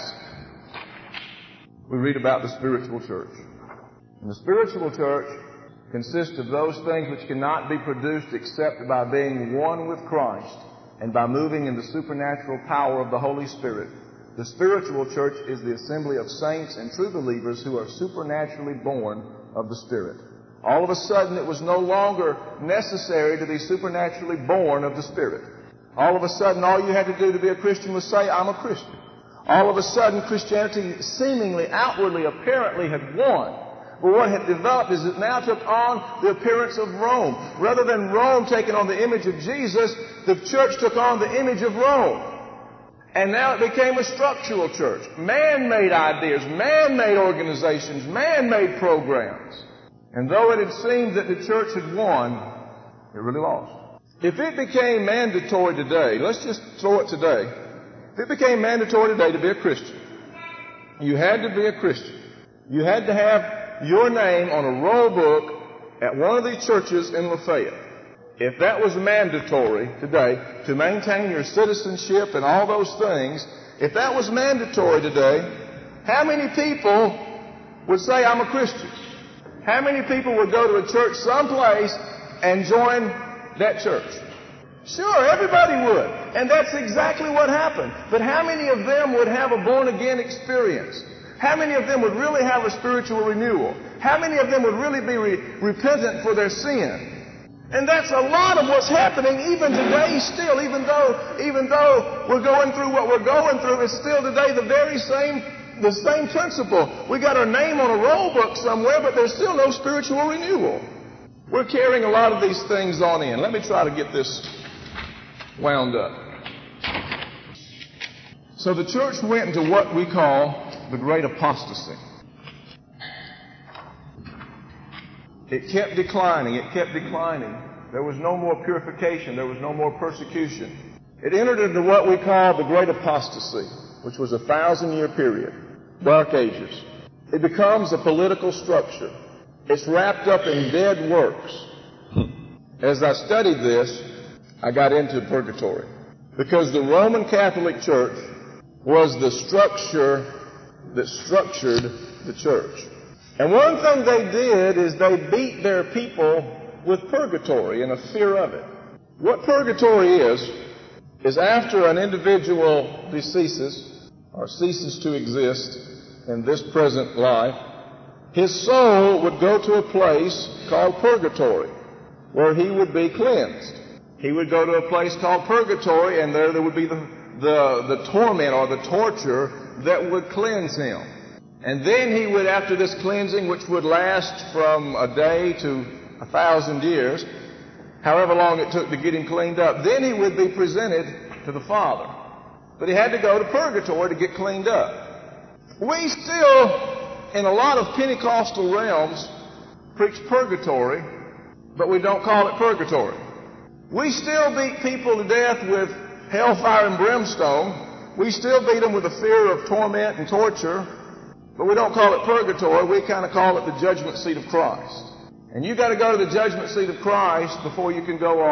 we read about the spiritual church. And the spiritual church consists of those things which cannot be produced except by being one with Christ and by moving in the supernatural power of the Holy Spirit. The spiritual church is the assembly of saints and true believers who are supernaturally born of the Spirit. All of a sudden, it was no longer necessary to be supernaturally born of the Spirit. All of a sudden, all you had to do to be a Christian was say, "I'm a Christian." All of a sudden, Christianity seemingly, outwardly, apparently had won. But what had developed is it now took on the appearance of Rome. Rather than Rome taking on the image of Jesus, the church took on the image of Rome. And now it became a structural church. Man-made ideas, man-made organizations, man-made programs. And though it had seemed that the church had won, it really lost. If it became mandatory today, let's just throw it today. If it became mandatory today to be a Christian, you had to be a Christian. You had to have your name on a roll book at one of these churches in Lafayette. If that was mandatory today to maintain your citizenship and all those things, if that was mandatory today, how many people would say, "I'm a Christian"? How many people would go to a church someplace and join that church? Sure, everybody would. And that's exactly what happened. But how many of them would have a born-again experience? How many of them would really have a spiritual renewal? How many of them would really be repentant for their sin? And that's a lot of what's happening even today still. Even though we're going through what we're going through, it's still today the same principle. We got our name on a roll book somewhere, but there's still no spiritual renewal. We're carrying a lot of these things on in. Let me try to get this wound up. So the church went into what we call the great apostasy. It kept declining. There was no more purification. There was no more persecution. It entered into what we call the great apostasy, which was a 1,000-year period, dark ages. It becomes a political structure. It's wrapped up in dead works. As I studied this, I got into purgatory, because the Roman Catholic Church was the structure that structured the church. And one thing they did is they beat their people with purgatory and a fear of it. What purgatory is after an individual deceases or ceases to exist in this present life, his soul would go to a place called purgatory where he would be cleansed. He would go to a place called purgatory, and there would be the torment or the torture that would cleanse him. And then he would, after this cleansing, which would last from a day to 1,000 years, however long it took to get him cleaned up, then he would be presented to the Father. But he had to go to purgatory to get cleaned up. We still, in a lot of Pentecostal realms, preach purgatory, but we don't call it purgatory. We still beat people to death with hellfire and brimstone. We still beat them with the fear of torment and torture, but we don't call it purgatory. We kind of call it the judgment seat of Christ. And you got to go to the judgment seat of Christ before you can go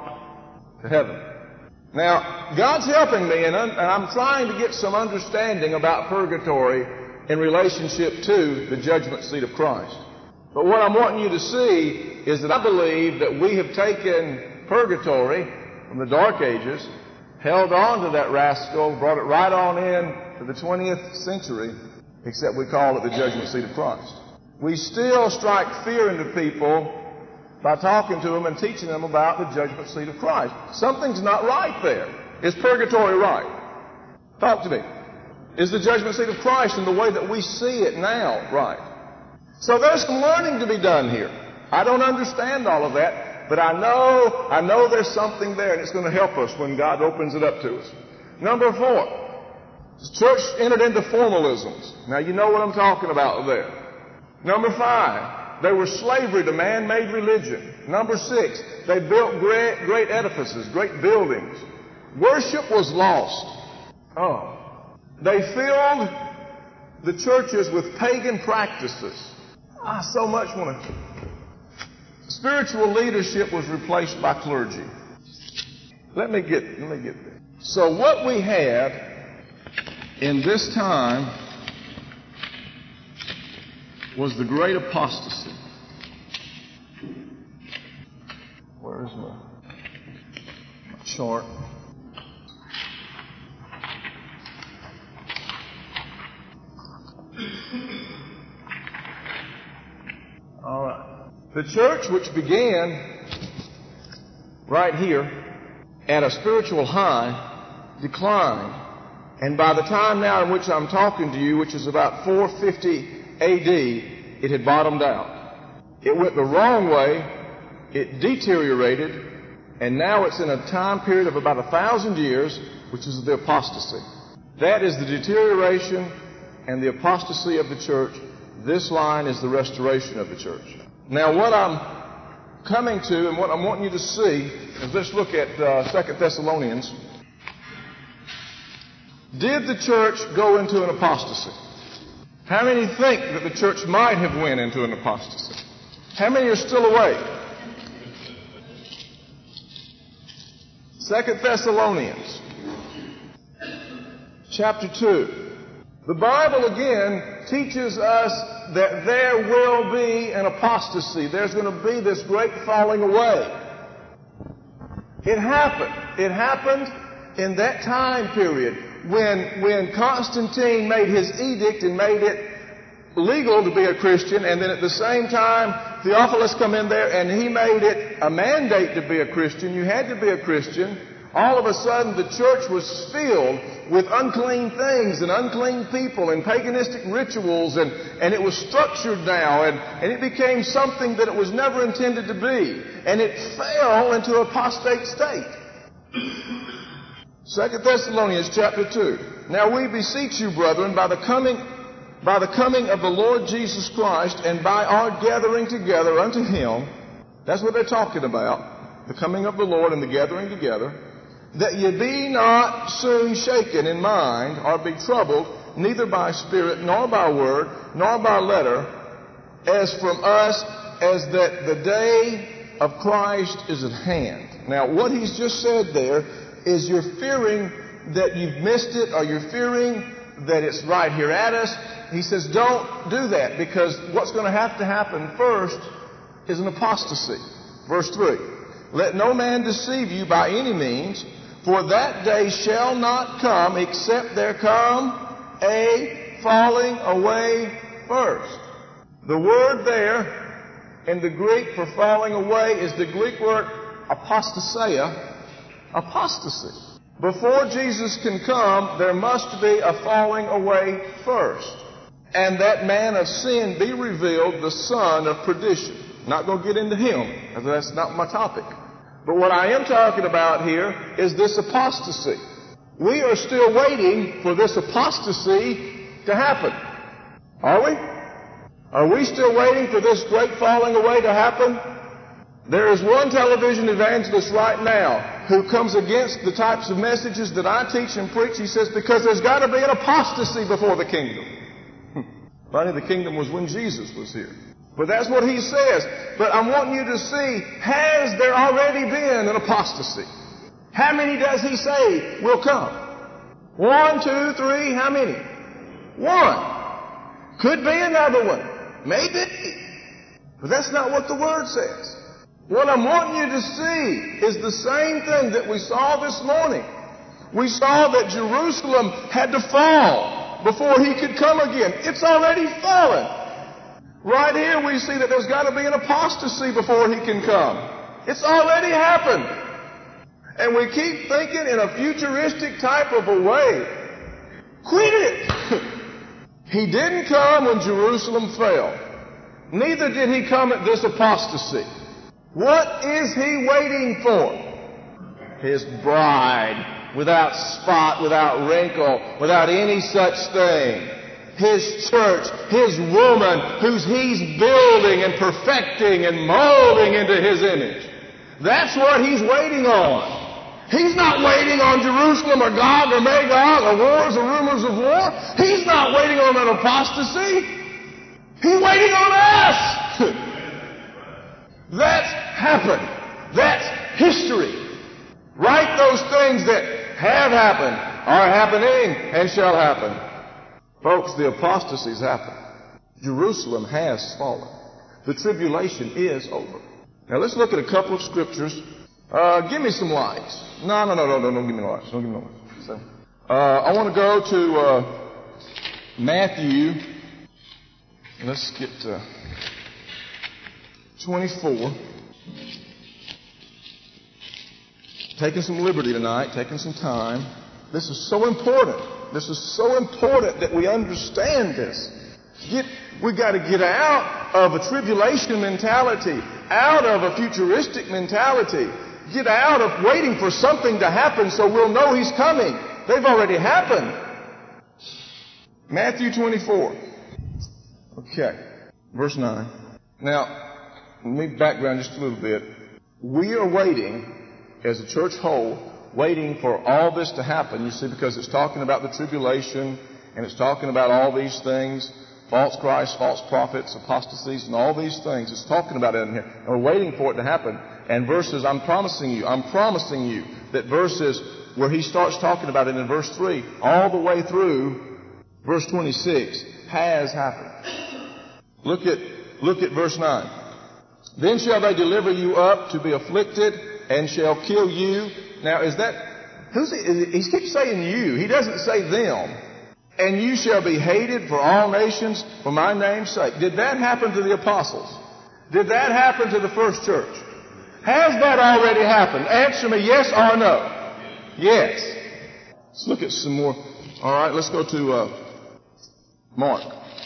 on to heaven. Now, God's helping me, and I'm trying to get some understanding about purgatory in relationship to the judgment seat of Christ. But what I'm wanting you to see is that I believe that we have taken purgatory from the Dark Ages, held on to that rascal, brought it right on in to the 20th century, except we call it the judgment seat of Christ. We still strike fear into people by talking to them and teaching them about the judgment seat of Christ. Something's not right there. Is purgatory right? Talk to me. Is the judgment seat of Christ in the way that we see it now right? So there's some learning to be done here. I don't understand all of that, but I know there's something there, and it's going to help us when God opens it up to us. Number 4, the church entered into formalisms. Now you know what I'm talking about there. Number 5, they were slavery to man-made religion. Number 6, they built great edifices, great buildings. Worship was lost. They filled the churches with pagan practices. I so much want to... Spiritual leadership was replaced by clergy. Let me get there. So what we had in this time was the great apostasy. Where's my chart? All right. The church, which began right here at a spiritual high, declined. And by the time now in which I'm talking to you, which is about 450 A.D., it had bottomed out. It went the wrong way, it deteriorated, and now it's in a time period of about 1,000 years, which is the apostasy. That is the deterioration and the apostasy of the church. This line is the restoration of the church. Now what I'm coming to and what I'm wanting you to see is, let's look at 2 Thessalonians. Did the church go into an apostasy? How many think that the church might have went into an apostasy? How many are still awake? 2 Thessalonians chapter 2. The Bible again teaches us that there will be an apostasy. There's going to be this great falling away. It happened. It happened in that time period when Constantine made his edict and made it legal to be a Christian, and then at the same time Theophilus come in there and he made it a mandate to be a Christian. You had to be a Christian. All of a sudden the church was filled with unclean things and unclean people and paganistic rituals, and it was structured now, and it became something that it was never intended to be, and it fell into apostate state. 2 Thessalonians chapter 2. Now we beseech you, brethren, by the coming of the Lord Jesus Christ and by our gathering together unto Him, that's what they're talking about, the coming of the Lord and the gathering together, that ye be not soon shaken in mind or be troubled, neither by spirit, nor by word, nor by letter, as from us, as that the day of Christ is at hand. Now what he's just said there is you're fearing that you've missed it, or you're fearing that it's right here at us. He says, don't do that, because what's going to happen first is an apostasy. Verse 3. Let no man deceive you by any means, for that day shall not come except there come a falling away first. The word there in the Greek for falling away is the Greek word apostasia, apostasy. Before Jesus can come, there must be a falling away first. And that man of sin be revealed, the son of perdition. Not going to get into him, because that's not my topic. But what I am talking about here is this apostasy. We are still waiting for this apostasy to happen. Are we? Are we still waiting for this great falling away to happen? There is one television evangelist right now who comes against the types of messages that I teach and preach. He says, because there's got to be an apostasy before the kingdom. Funny, the kingdom was when Jesus was here. But that's what he says. But I'm wanting you to see, has there already been an apostasy? How many does he say will come? 1, 2, 3, how many? 1. Could be another one. Maybe. But that's not what the Word says. What I'm wanting you to see is the same thing that we saw this morning. We saw that Jerusalem had to fall before he could come again. It's already fallen. Right here we see that there's got to be an apostasy before he can come. It's already happened. And we keep thinking in a futuristic type of a way. Quit it! He didn't come when Jerusalem fell. Neither did he come at this apostasy. What is he waiting for? His bride, without spot, without wrinkle, without any such thing. His church, his woman, who's he's building and perfecting and molding into his image. That's what he's waiting on. He's not waiting on Jerusalem or Gog or Magog or wars or rumors of war. He's not waiting on an apostasy. He's waiting on us. That's happened. That's history. Write those things that have happened, are happening, and shall happen. Folks, the apostasy's happened. Jerusalem has fallen. The tribulation is over. Now let's look at a couple of scriptures. Give me some lights. No, don't give me lights. Don't give me lights. So, I want to go to Matthew. Let's get 24. Taking some liberty tonight, taking some time. This is so important. This is so important that we understand this. We've got to get out of a tribulation mentality, out of a futuristic mentality, get out of waiting for something to happen so we'll know He's coming. They've already happened. Matthew 24. Okay, verse 9. Now, let me background just a little bit. We are waiting, as a church whole, waiting for all this to happen, you see, because it's talking about the tribulation, and it's talking about all these things, false Christ, false prophets, apostasies, and all these things. It's talking about it in here, and we're waiting for it to happen. And verses, I'm promising you that verses where he starts talking about it in verse 3, all the way through verse 26, has happened. Look at verse 9. Then shall they deliver you up to be afflicted, and shall kill you. Now, is that He keeps saying you. He doesn't say them. And you shall be hated for all nations for my name's sake. Did that happen to the apostles? Did that happen to the first church? Has that already happened? Answer me yes or no. Yes. Let's look at some more. All right, let's go to Mark.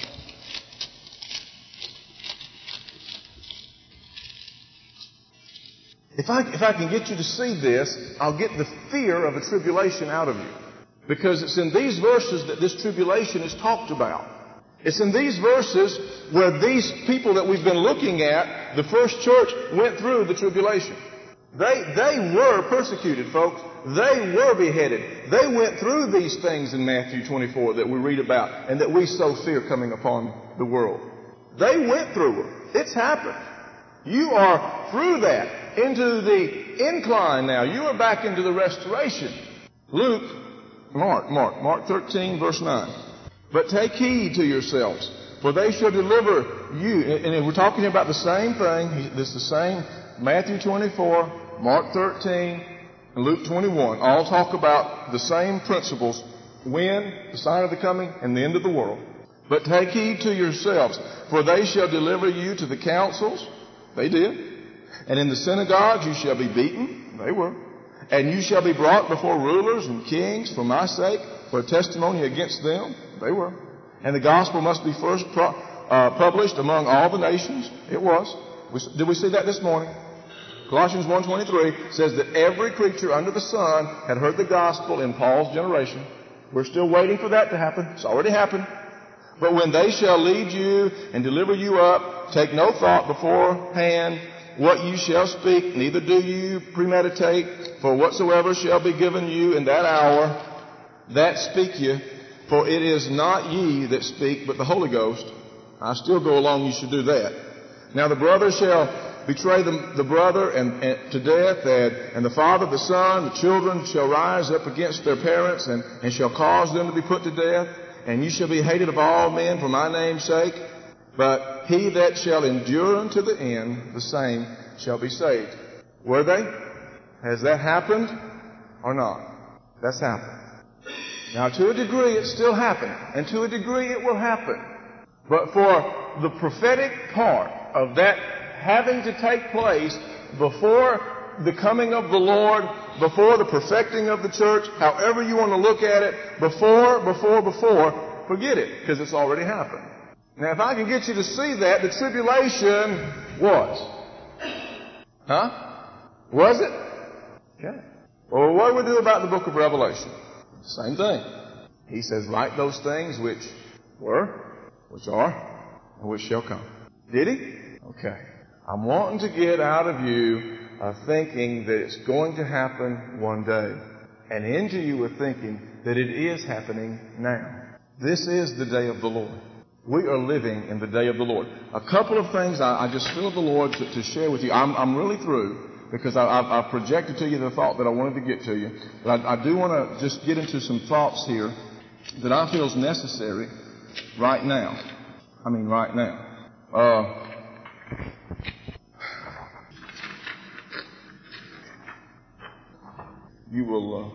If I can get you to see this, I'll get the fear of a tribulation out of you. Because it's in these verses that this tribulation is talked about. It's in these verses where these people that we've been looking at, the first church, went through the tribulation. They were persecuted, folks. They were beheaded. They went through these things in Matthew 24 that we read about and that we so fear coming upon the world. They went through it. It's happened. You are through that, into the incline now. You are back into the restoration. Mark 13, verse 9. But take heed to yourselves, for they shall deliver you. And we're talking about the same thing. This is the same. Matthew 24, Mark 13, and Luke 21. All talk about the same principles. When, the sign of the coming, and the end of the world. But take heed to yourselves, for they shall deliver you to the councils. They did. And in the synagogues you shall be beaten. They were. And you shall be brought before rulers and kings for my sake, for a testimony against them. They were. And the gospel must be first published among all the nations. It was. Did we see that this morning? Colossians 1:23 says that every creature under the sun had heard the gospel in Paul's generation. We're still waiting for that to happen. It's already happened. But when they shall lead you and deliver you up, take no thought beforehand what you shall speak, neither do you premeditate, for whatsoever shall be given you in that hour, that speak ye, for it is not ye that speak, but the Holy Ghost. I still go along, you should do that. Now the brother shall betray the brother and to death, and the father, the son, the children shall rise up against their parents, and shall cause them to be put to death. And you shall be hated of all men for my name's sake. But he that shall endure unto the end, the same shall be saved. Were they? Has that happened or not? That's happened. Now, to a degree, it's still happening. And to a degree, it will happen. But for the prophetic part of that having to take place before the coming of the Lord, before the perfecting of the church, however you want to look at it, before, forget it, because it's already happened. Now, if I can get you to see that, the tribulation was. Was it? Okay. Well, what do we do about the book of Revelation? Same thing. He says, write those things which were, which are, and which shall come. Did he? Okay. I'm wanting to get out of you thinking that it's going to happen one day, and into you a thinking that it is happening now. This is the day of the Lord. We are living in the day of the Lord. A couple of things I just feel the Lord to share with you. I'm really through, because I've projected to you the thought that I wanted to get to you. But I do want to just get into some thoughts here that I feel is necessary right now. I mean, right now. You will.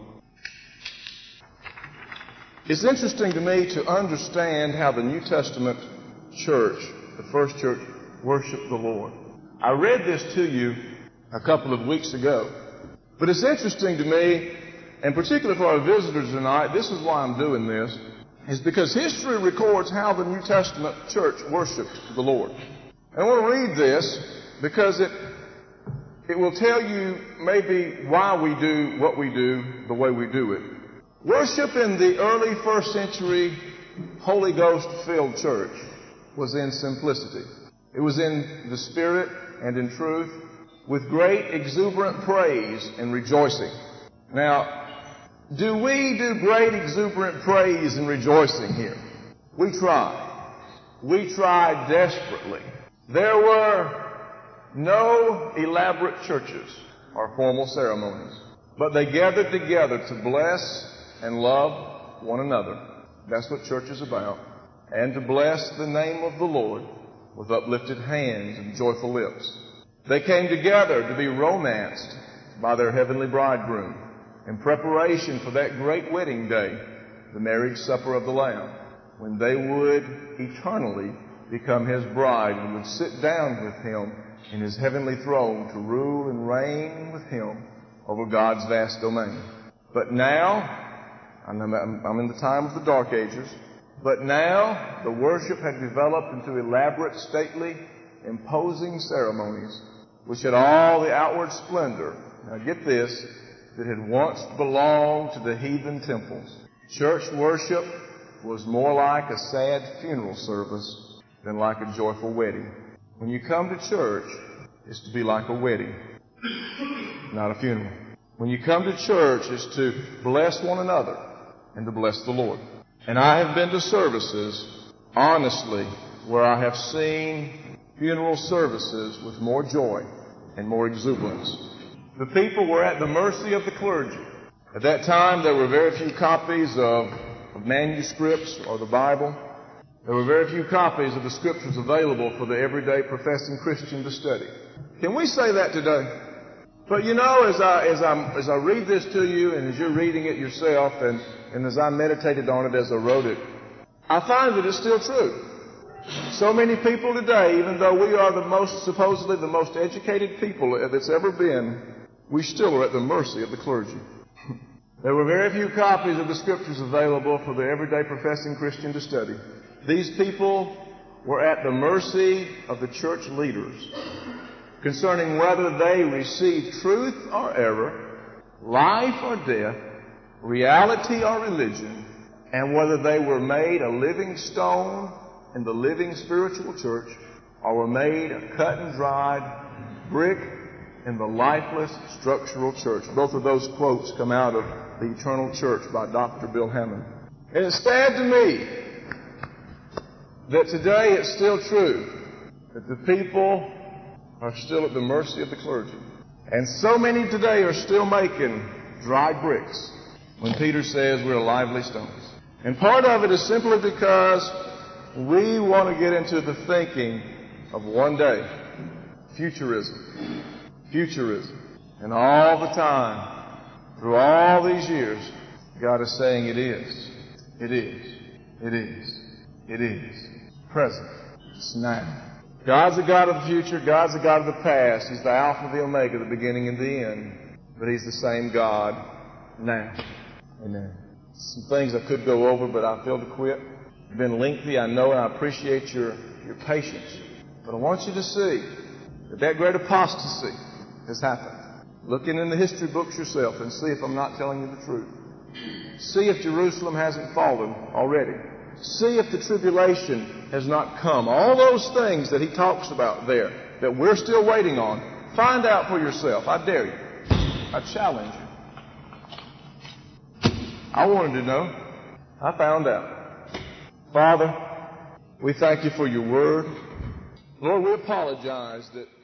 It's interesting to me to understand how the New Testament church, the first church, worshiped the Lord. I read this to you a couple of weeks ago. But it's interesting to me, and particularly for our visitors tonight, this is why I'm doing this, is because history records how the New Testament church worshiped the Lord. And I want to read this because it will tell you maybe why we do what we do the way we do it. Worship in the early first century Holy Ghost-filled church was in simplicity. It was in the Spirit and in truth, with great exuberant praise and rejoicing. Now, do we do great exuberant praise and rejoicing here? We try. We try desperately. There were no elaborate churches or formal ceremonies, but they gathered together to bless and love one another. That's what church is about. And to bless the name of the Lord with uplifted hands and joyful lips. They came together to be romanced by their heavenly bridegroom in preparation for that great wedding day, the marriage supper of the Lamb, when they would eternally become His bride and would sit down with Him in His heavenly throne to rule and reign with Him over God's vast domain. But now, I'm in the time of the Dark Ages, but now the worship had developed into elaborate, stately, imposing ceremonies which had all the outward splendor, now get this, that had once belonged to the heathen temples. Church worship was more like a sad funeral service than like a joyful wedding. When you come to church, it's to be like a wedding, not a funeral. When you come to church, it's to bless one another and to bless the Lord. And I have been to services, honestly, where I have seen funeral services with more joy and more exuberance. The people were at the mercy of the clergy. At that time, there were very few copies of manuscripts or the Bible. There were very few copies of the Scriptures available for the everyday professing Christian to study. Can we say that today? But you know, as I read this to you, and as you're reading it yourself, and as I meditated on it as I wrote it, I find that it's still true. So many people today, even though we are supposedly the most educated people that's ever been, we still are at the mercy of the clergy. There were very few copies of the Scriptures available for the everyday professing Christian to study. These people were at the mercy of the church leaders concerning whether they received truth or error, life or death, reality or religion, and whether they were made a living stone in the living spiritual church or were made a cut and dried brick in the lifeless structural church. Both of those quotes come out of The Eternal Church by Dr. Bill Hamon. And it's sad to me that today it's still true that the people are still at the mercy of the clergy. And so many today are still making dry bricks when Peter says we're lively stones. And part of it is simply because we want to get into the thinking of one day. Futurism. And all the time, through all these years, God is saying it is. It is. It is. It is. Present. It's now. God's the God of the future. God's the God of the past. He's the Alpha, the Omega, the beginning and the end. But He's the same God now. Amen. Some things I could go over, but I feel to quit. It's been lengthy, I know, and I appreciate your patience. But I want you to see that great apostasy has happened. Looking in the history books yourself and see if I'm not telling you the truth. See if Jerusalem hasn't fallen already. See if the tribulation has not come. All those things that he talks about there that we're still waiting on, find out for yourself. I dare you. I challenge you. I wanted to know. I found out. Father, we thank you for your word. Lord, we apologize that